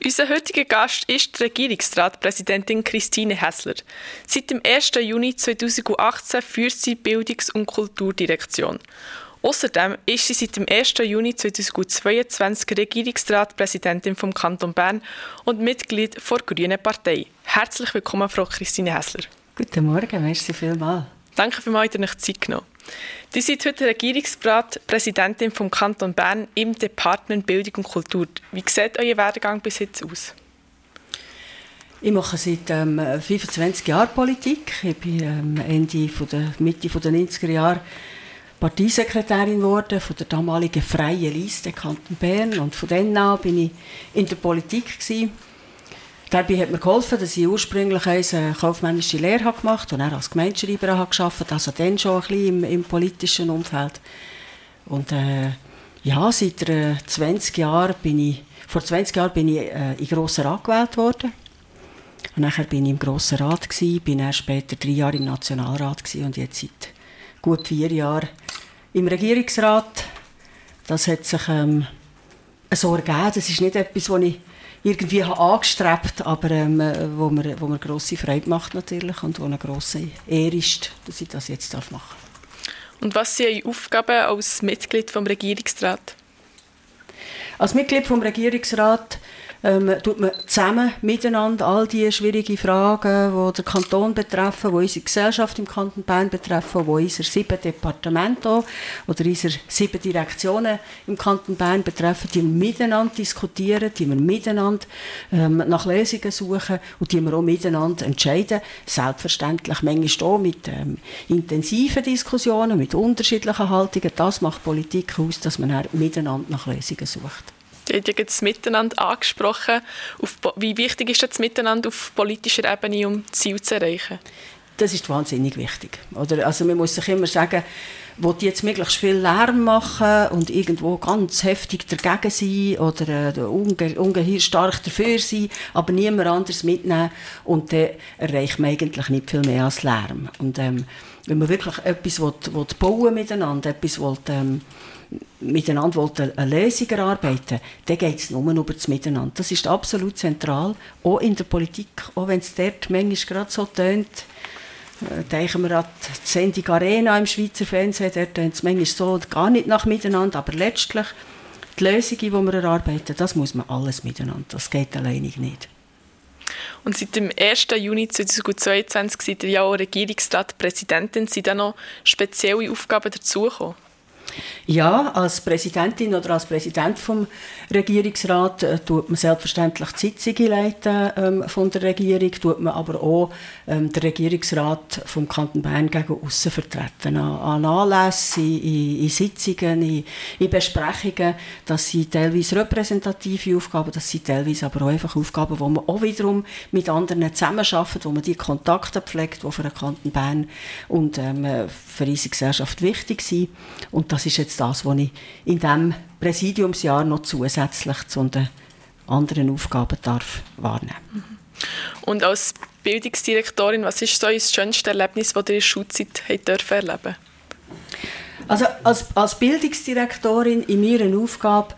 Unser heutiger Gast ist die Regierungsratspräsidentin Christine Häsler. Seit dem 1. Juni 2018 führt sie die Bildungs- und Kulturdirektion. Außerdem ist sie seit dem 1. Juni 2022 Regierungsratspräsidentin vom Kanton Bern und Mitglied der Grünen Partei. Herzlich willkommen, Frau Christine Häsler. Guten Morgen, merci vielmals. Danke vielmals, dass ihr euch Zeit genommen habt. Sie sind heute Regierungsratspräsidentin vom Kanton Bern im Departement Bildung und Kultur. Wie sieht euer Werdegang bis jetzt aus? Ich mache seit 25 Jahren Politik. Ich bin Mitte der 90er Jahre Parteisekretärin geworden von der damaligen Freien Liste Kanton Bern. Und von dann an bin ich in der Politik gewesen. Dabei hat mir geholfen, dass ich ursprünglich eine kaufmännische Lehre gemacht habe und dann als Gemeindeschreiber gearbeitet, also dann schon ein bisschen im politischen Umfeld. Und seit 20 Jahren bin ich in den Grossen Rat gewählt worden. Und nachher bin ich im Grossen Rat gewesen, bin dann später 3 Jahre im Nationalrat gewesen und jetzt seit gut 4 Jahren im Regierungsrat. Das hat sich so ergeben. Das ist nicht etwas, was ich irgendwie angestrebt, aber wo mir grosse Freude macht natürlich und wo eine grosse Ehre ist, dass ich das jetzt machen darf. Und was sind Ihre Aufgaben als Mitglied vom Regierungsrat? Als Mitglied vom Regierungsrat tut man zusammen miteinander all die schwierigen Fragen, die den Kanton betreffen, die unsere Gesellschaft im Kanton Bern betreffen, die unsere 7 Departemente oder unsere 7 Direktionen im Kanton Bern betreffen, die wir miteinander diskutieren, die wir miteinander nach Lösungen suchen und die wir auch miteinander entscheiden. Selbstverständlich manchmal auch mit intensiven Diskussionen, mit unterschiedlichen Haltungen. Das macht Politik aus, dass man dann miteinander nach Lösungen sucht. Sie haben ja das Miteinander angesprochen. Wie wichtig ist das Miteinander auf politischer Ebene, um Ziele zu erreichen? Das ist wahnsinnig wichtig. Oder? Also man muss sich immer sagen, will die jetzt möglichst viel Lärm machen und irgendwo ganz heftig dagegen sein oder ungeheuer stark dafür sein, aber niemand anderes mitnehmen und dann erreicht man eigentlich nicht viel mehr als Lärm. Und wenn man wirklich etwas bauen miteinander, miteinander eine Lösung erarbeiten, dann geht es nur über das Miteinander. Das ist absolut zentral, auch in der Politik, auch wenn es dort manchmal gerade so tönt. Denken wir an die Sendung Arena im Schweizer Fernsehen, dort tönt es manchmal so gar nicht nach Miteinander, aber letztlich die Lösungen, die wir erarbeiten, das muss man alles miteinander, das geht alleinig nicht. Und seit dem 1. Juni 2022 seid ihr ja auch Regierungsratspräsidentin. Sind da noch spezielle Aufgaben dazugekommen? Ja, als Präsidentin oder als Präsident vom Regierungsrat tut man selbstverständlich die Sitzungen leiten von der Regierung, tut man aber auch den Regierungsrat vom Kanton Bern gegen aussen vertreten. An Anlässen, in Sitzungen, in Besprechungen. Das sind teilweise repräsentative Aufgaben, das sind teilweise aber auch einfach Aufgaben, wo man auch wiederum mit anderen zusammenarbeitet, wo man die Kontakte pflegt, die für den Kanton Bern und für unsere Gesellschaft wichtig sind. Und das ist jetzt das, was ich in diesem Präsidiumsjahr noch zusätzlich zu den anderen Aufgaben darf wahrnehmen. Und als Bildungsdirektorin, was ist so das schönste Erlebnis, das ihr in der Schulzeit erleben? Also als Bildungsdirektorin in meiner Aufgabe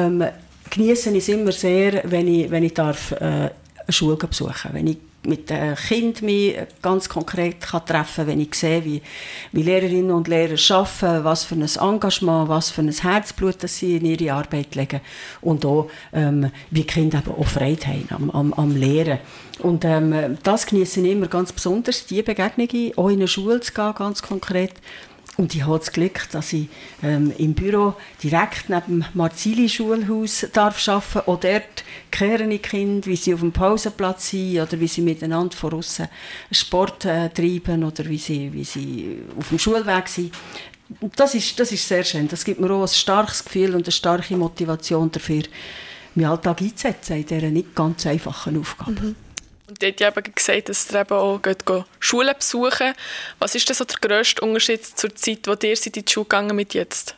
genieße ich es immer sehr, wenn ich darf, eine Schule besuchen darf. Wenn ich mit den Kindern mich ganz konkret treffen kann, wenn ich sehe, wie Lehrerinnen und Lehrer arbeiten, was für ein Engagement, was für ein Herzblut das sie in ihre Arbeit legen und auch, wie die Kinder eben auch Freude haben am Lehren. Und das genieße ich immer ganz besonders, diese Begegnungen, auch in eine Schule zu gehen, ganz konkret. Und ich habe das Glück, dass ich im Büro direkt neben dem Marzili-Schulhaus arbeiten darf. Auch dort kehren die Kinder, wie sie auf dem Pausenplatz sind oder wie sie miteinander von aussen Sport treiben oder wie sie auf dem Schulweg sind. Das ist sehr schön. Das gibt mir auch ein starkes Gefühl und eine starke Motivation dafür, meinen Alltag einzusetzen in dieser nicht ganz einfachen Aufgabe. Mhm. Und dort hat eben gesagt, dass ihr eben auch Schulen besuchen. Was ist denn so der grösste Unterschied zur Zeit, wo ihr in die Schule gegangen mit jetzt?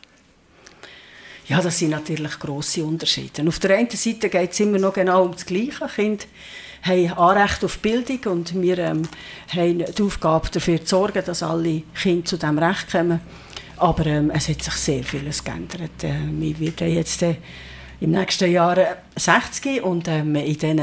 Ja, das sind natürlich grosse Unterschiede. Auf der einen Seite geht es immer noch genau um das Gleiche. Kinder haben Anrecht auf Bildung und wir haben die Aufgabe dafür zu sorgen, dass alle Kinder zu diesem Recht kommen. Aber es hat sich sehr vieles geändert. Wir werden jetzt im nächsten Jahr 60 und in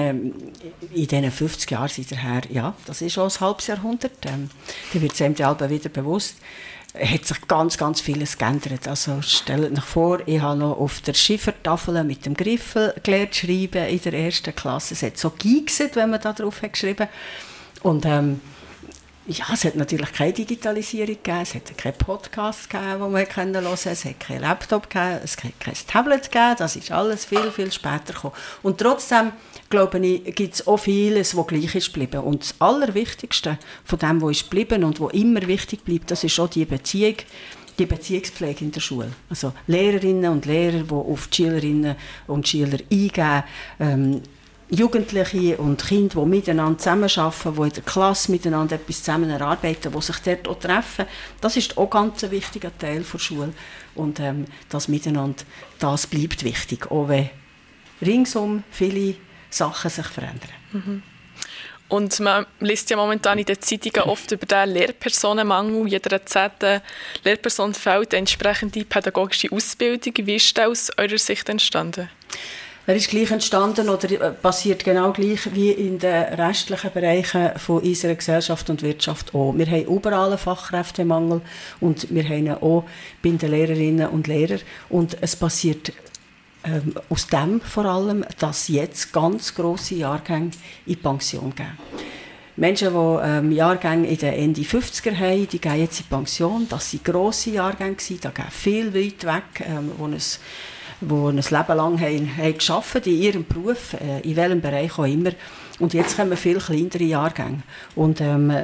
diesen 50 Jahren seither, ja, das ist schon ein halbes Jahrhundert, da wird es einem alle wieder bewusst, hat sich ganz, ganz vieles geändert. Also stellt euch vor, ich habe noch auf der Schiffertafel mit dem Griffel gelernt schreiben in der ersten Klasse. Es hat so geigset, wenn man da drauf hat geschrieben. Und ja, es hat natürlich keine Digitalisierung gegeben, es hat keinen Podcast gegeben, den man hören konnte, es hat keinen Laptop gegeben, es hat kein Tablet gegeben, das ist alles viel, viel später gekommen. Und trotzdem, glaube ich, gibt es auch vieles, was gleich ist geblieben. Und das Allerwichtigste von dem, was ist geblieben und was immer wichtig bleibt, das ist auch die Beziehung, die Beziehungspflege in der Schule. Also Lehrerinnen und Lehrer, die auf die Schülerinnen und Schüler eingehen, Jugendliche und Kinder, die miteinander zusammenarbeiten, die in der Klasse miteinander etwas zusammen erarbeiten, die sich dort auch treffen. Das ist auch ganz ein wichtiger Teil der Schule. Und das Miteinander, das bleibt wichtig, auch wenn ringsum viele Sachen sich verändern. Mhm. Und man liest ja momentan in den Zeitungen oft über den Lehrpersonenmangel. Jeder 10. Lehrperson fehlt eine entsprechende pädagogische Ausbildung. Wie ist das aus eurer Sicht entstanden? Er ist gleich entstanden oder passiert genau gleich wie in den restlichen Bereichen von unserer Gesellschaft und Wirtschaft auch. Wir haben überall einen Fachkräftemangel und wir haben ihn auch bei den Lehrerinnen und Lehrern. Und es passiert aus dem vor allem, dass jetzt ganz grosse Jahrgänge in die Pension gehen. Menschen, die Jahrgänge in den Ende 50er haben, die gehen jetzt in die Pension. Das waren grosse Jahrgänge, da gehen viel weit weg, die ein Leben lang haben gearbeitet in ihrem Beruf, in welchem Bereich auch immer. Und jetzt kommen viel kleinere Jahrgänge. Und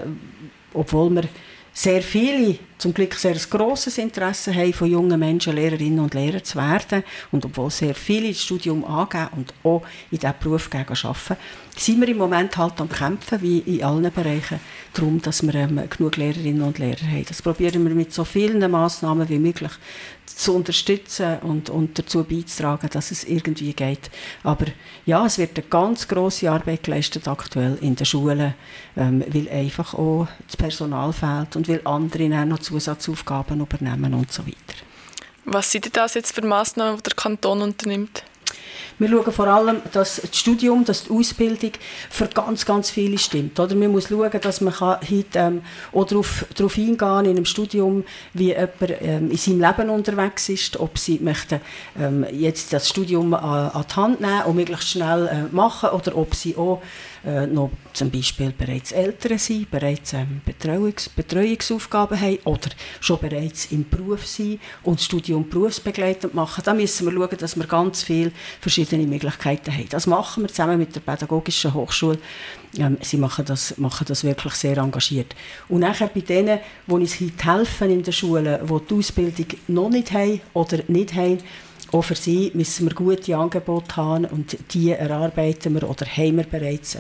obwohl wir sehr viele, zum Glück sehr grosses Interesse haben, von jungen Menschen Lehrerinnen und Lehrer zu werden, und obwohl sehr viele das Studium angeben und auch in diesem Beruf arbeiten, sind wir im Moment halt am Kämpfen, wie in allen Bereichen, darum, dass wir genug Lehrerinnen und Lehrer haben. Das probieren wir mit so vielen Massnahmen wie möglich zu unterstützen und dazu beizutragen, dass es irgendwie geht. Aber ja, es wird eine ganz grosse Arbeit geleistet aktuell in den Schulen, weil einfach auch das Personal fehlt und weil andere dann noch Zusatzaufgaben übernehmen und so weiter. Was sind das jetzt für Massnahmen, die der Kanton unternimmt? Wir schauen vor allem, dass das Studium, dass die Ausbildung für ganz, ganz viele stimmt. Oder man muss schauen, dass man heute auch darauf eingehen kann in einem Studium, wie jemand in seinem Leben unterwegs ist, ob sie möchten, jetzt das Studium an die Hand nehmen und möglichst schnell machen, oder ob sie auch noch zum Beispiel bereits Eltern sind, bereits Betreuungsaufgaben haben oder schon bereits im Beruf sind und das Studium berufsbegleitend machen. Da müssen wir schauen, dass wir ganz viele verschiedene Möglichkeiten haben. Das machen wir zusammen mit der Pädagogischen Hochschule. Sie machen das wirklich sehr engagiert. Und nachher bei denen, die uns heute helfen in der Schule, die Ausbildung noch nicht haben oder nicht haben, auch für sie müssen wir gute Angebote haben und die erarbeiten wir oder haben wir bereits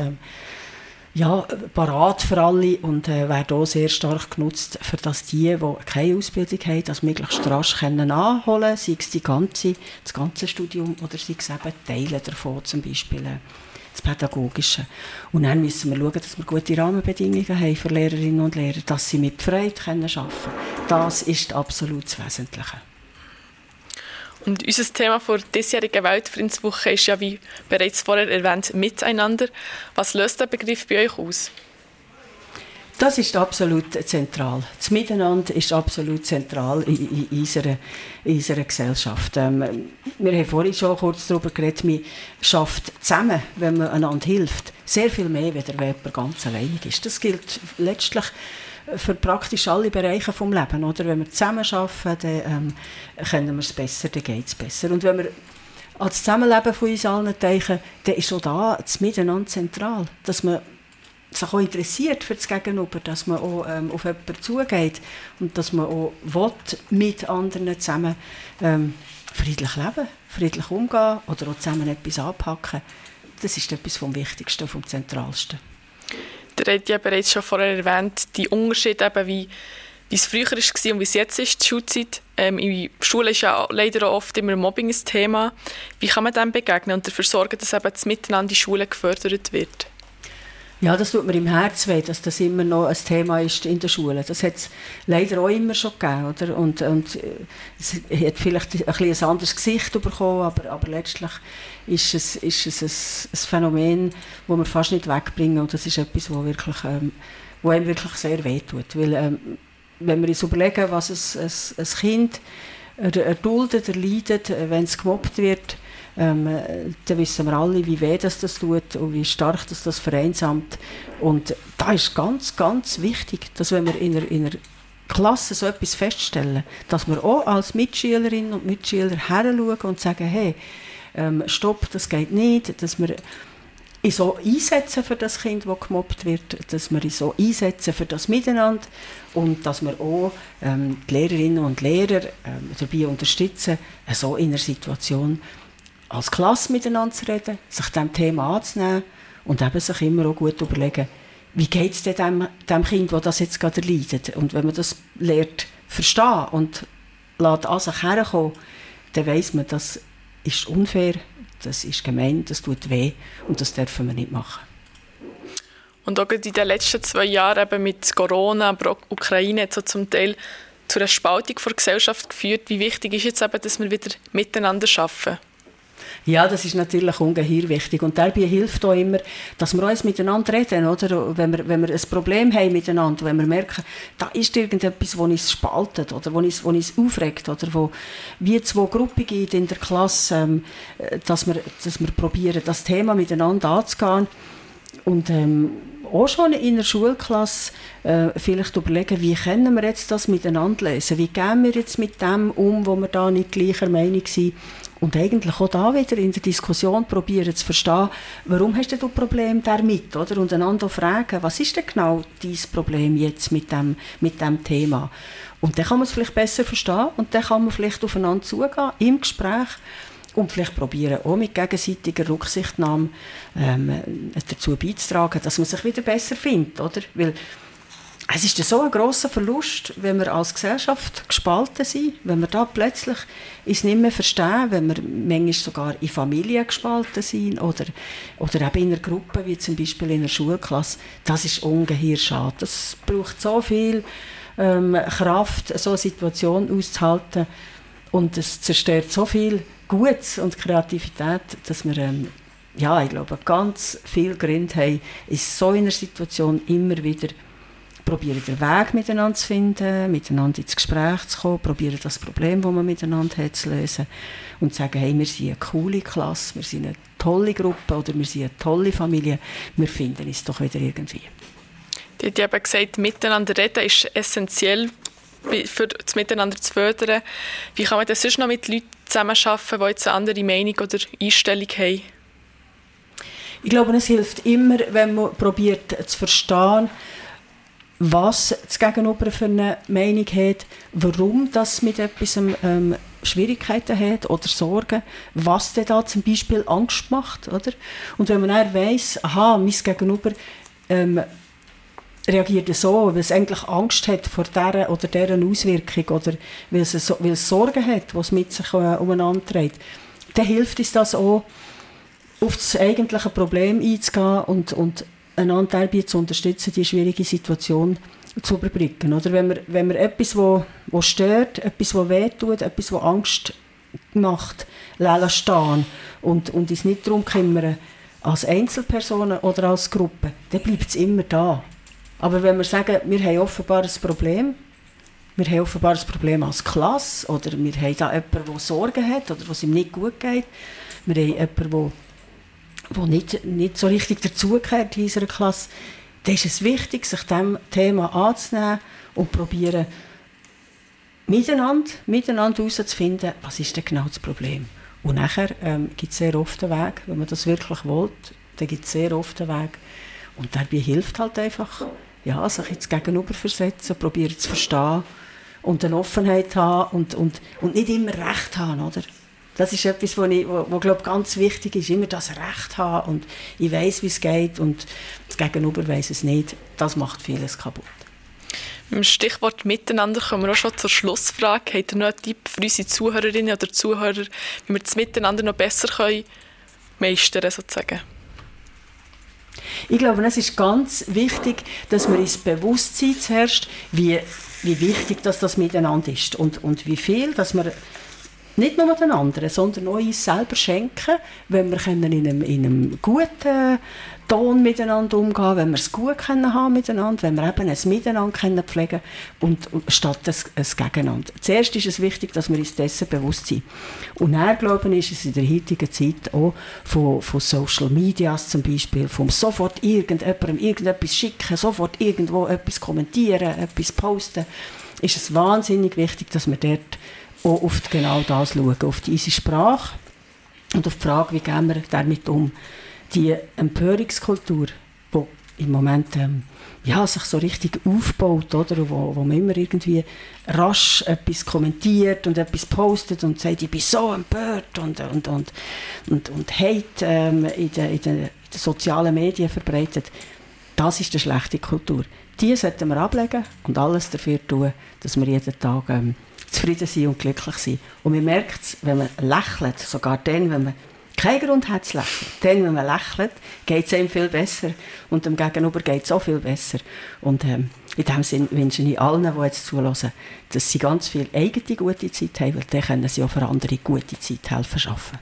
parat für alle und werden auch sehr stark genutzt, für dass die keine Ausbildung haben, das möglichst rasch nachholen können, sei es das ganze Studium oder sei es eben Teile davon, zum Beispiel das Pädagogische. Und dann müssen wir schauen, dass wir gute Rahmenbedingungen haben für Lehrerinnen und Lehrer, dass sie mit Freude arbeiten können. Das ist absolut das Wesentliche. Und unser Thema für die diesjährige Weltfriedenswoche ist ja, wie bereits vorher erwähnt, Miteinander. Was löst der Begriff bei euch aus? Das ist absolut zentral. Das Miteinander ist absolut zentral in unserer Gesellschaft. Wir haben vorhin schon kurz darüber geredet, man schafft zusammen, wenn man einander hilft, sehr viel mehr, wenn jemand ganz alleinig ist. Das gilt letztlich für praktisch alle Bereiche des Lebens. Oder? Wenn wir zusammen arbeiten, dann können wir es besser, dann geht es besser. Und wenn wir an das Zusammenleben von uns allen denken, dann ist auch da das Miteinander zentral. Dass man sich auch interessiert für das Gegenüber, dass man auch auf jemanden zugeht und dass man auch mit anderen zusammen friedlich leben, friedlich umgehen oder auch zusammen etwas anpacken. Das ist etwas vom Wichtigsten, vom Zentralsten. Ihr habt ja bereits schon vorher erwähnt, die Unterschiede, eben wie es früher war und wie es jetzt ist, die Schulzeit. In der Schule ist ja leider auch oft immer Mobbing ein Thema. Wie kann man dem begegnen und dafür sorgen, dass eben das Miteinander in Schulen gefördert wird? Ja, das tut mir im Herzen weh, dass das immer noch ein Thema ist in der Schule. Das hat es leider auch immer schon gegeben. Oder? Und es hat vielleicht ein anderes Gesicht bekommen, aber letztlich ist es ein Phänomen, das wir fast nicht wegbringen. Und das ist etwas, wo einem wirklich sehr weh tut. Weil, wenn wir uns überlegen, was ein Kind erduldet, erleidet, wenn es gemobbt wird, dann wissen wir alle, wie weh das tut und wie stark das vereinsamt. Und da ist ganz, ganz wichtig, dass wenn wir in einer Klasse so etwas feststellen, dass wir auch als Mitschülerinnen und Mitschüler heranschauen und sagen, hey, stopp, das geht nicht, dass wir uns so einsetzen für das Kind, das gemobbt wird, dass wir uns so einsetzen für das Miteinander und dass wir auch die Lehrerinnen und Lehrer dabei unterstützen, so in einer Situation als Klasse miteinander zu reden, sich diesem Thema anzunehmen und eben sich immer auch gut überlegen, wie geht es denn dem Kind, das das jetzt gerade erleidet. Und wenn man das lernt, verstehen und lässt an sich herkommen, dann weiss man, das ist unfair, das ist gemein, das tut weh und das dürfen wir nicht machen. Und auch in den letzten 2 Jahren eben mit Corona, aber auch Ukraine hat so zum Teil zu einer Spaltung der Gesellschaft geführt. Wie wichtig ist jetzt eben, dass wir wieder miteinander arbeiten? Ja, das ist natürlich ungeheuer wichtig. Und dabei hilft auch immer, dass wir uns miteinander reden. Oder? Wenn wir ein Problem haben miteinander, wenn wir merken, da ist irgendetwas, das uns spaltet oder das uns aufregt oder wo wie 2 Gruppen gibt in der Klasse, dass wir probieren, das Thema miteinander anzugehen. Und auch schon in der Schulklasse vielleicht überlegen, wie können wir jetzt das miteinander lösen? Wie gehen wir jetzt mit dem um, wo wir da nicht gleicher Meinung sind? Und eigentlich auch da wieder in der Diskussion probieren zu verstehen, warum hast du Problem damit? Oder? Und einander fragen, was ist denn genau dein Problem jetzt mit dem Thema? Und dann kann man es vielleicht besser verstehen und dann kann man vielleicht aufeinander zugehen im Gespräch und vielleicht probieren, auch mit gegenseitiger Rücksichtnahme dazu beizutragen, dass man sich wieder besser findet. Oder? Weil es ist so ein grosser Verlust, wenn wir als Gesellschaft gespalten sind, wenn wir da plötzlich uns nicht mehr verstehen, wenn wir manchmal sogar in Familien gespalten sind oder eben in einer Gruppe, wie zum Beispiel in einer Schulklasse. Das ist ungeheuer schade. Das braucht so viel Kraft, so eine Situation auszuhalten und es zerstört so viel Gutes und Kreativität, dass wir ich glaube, ganz viel Gründe haben, in so einer Situation immer wieder probieren, den Weg miteinander zu finden, miteinander ins Gespräch zu kommen, probieren das Problem, das man miteinander hat, zu lösen und sagen, hey, wir sind eine coole Klasse, wir sind eine tolle Gruppe oder wir sind eine tolle Familie, wir finden uns doch wieder irgendwie. Die hat eben gesagt, miteinander reden ist essentiell, für das Miteinander zu fördern. Wie kann man das sonst noch mit Leuten zusammenarbeiten, die jetzt eine andere Meinung oder Einstellung haben? Ich glaube, es hilft immer, wenn man probiert zu verstehen, was das Gegenüber für eine Meinung hat, warum das mit etwas Schwierigkeiten hat oder Sorgen, was denn da zum Beispiel Angst macht. Oder? Und wenn man dann weiss, aha, mein Gegenüber reagiert so, weil es eigentlich Angst hat vor dieser oder deren Auswirkung oder weil es Sorgen hat, was mit sich umeinander trägt, dann hilft uns das auch, auf das eigentliche Problem einzugehen und einander dabei zu unterstützen, die schwierige Situation zu überbrücken. Oder wenn wir etwas, was stört, etwas, was wehtut, etwas, was Angst macht, stehen und uns nicht darum kümmern, als Einzelpersonen oder als Gruppe, dann bleibt es immer da. Aber wenn wir sagen, wir haben offenbar ein Problem, wir haben offenbar ein Problem als Klasse oder wir haben da jemanden, der Sorgen hat oder was ihm nicht gut geht, wir haben jemanden, der nicht so richtig dazugehört in unserer Klasse, dann ist es wichtig, sich diesem Thema anzunehmen und probieren, miteinander herauszufinden, was ist denn genau das Problem. Und nachher gibt es sehr oft einen Weg, wenn man das wirklich will, dann gibt es sehr oft einen Weg. Und dabei hilft halt einfach, sich ins Gegenüber versetzen, probieren zu verstehen und eine Offenheit haben und nicht immer Recht haben, oder? Das ist etwas, was glaube ganz wichtig ist, immer das Recht haben und ich weiss, wie es geht und das Gegenüber weiss es nicht. Das macht vieles kaputt. Mit dem Stichwort Miteinander kommen wir auch schon zur Schlussfrage. Habt ihr noch einen Tipp für unsere Zuhörerinnen oder Zuhörer, wie wir das Miteinander noch besser meistern können, sozusagen? Ich glaube, es ist ganz wichtig, dass man ins Bewusstsein herrscht, wie wichtig das miteinander ist und wie viel, dass wir nicht nur den anderen, sondern auch uns selber schenken, wenn wir in einem guten Ton miteinander umgehen, wenn wir es gut haben miteinander, wenn wir eben ein Miteinander pflegen und statt ein Gegeneinander. Zuerst ist es wichtig, dass wir uns dessen bewusst sind. Und dann, glaube ich, ist es in der heutigen Zeit auch von Social Medias zum Beispiel, vom sofort irgendjemandem irgendetwas schicken, sofort irgendwo etwas kommentieren, etwas posten, ist es wahnsinnig wichtig, dass wir dort auch auf genau das schauen, auf unsere Sprache und auf die Frage, wie gehen wir damit um. Die Empörungskultur, die im Moment sich so richtig aufbaut, oder? Wo man immer irgendwie rasch etwas kommentiert und etwas postet und sagt, ich bin so empört und Hate in den sozialen Medien verbreitet, das ist eine schlechte Kultur. Die sollten wir ablegen und alles dafür tun, dass wir jeden Tag zufrieden sind und glücklich sind. Und man merkt es, wenn man lächelt, sogar dann, wenn man keinen Grund hat zu lächeln. Dann, wenn man lächelt, geht es einem viel besser und dem Gegenüber geht es auch viel besser. Und in diesem Sinne wünsche ich allen, die jetzt zuhören, dass sie ganz viel eigene gute Zeit haben, weil dann können sie auch für andere gute Zeit helfen schaffen.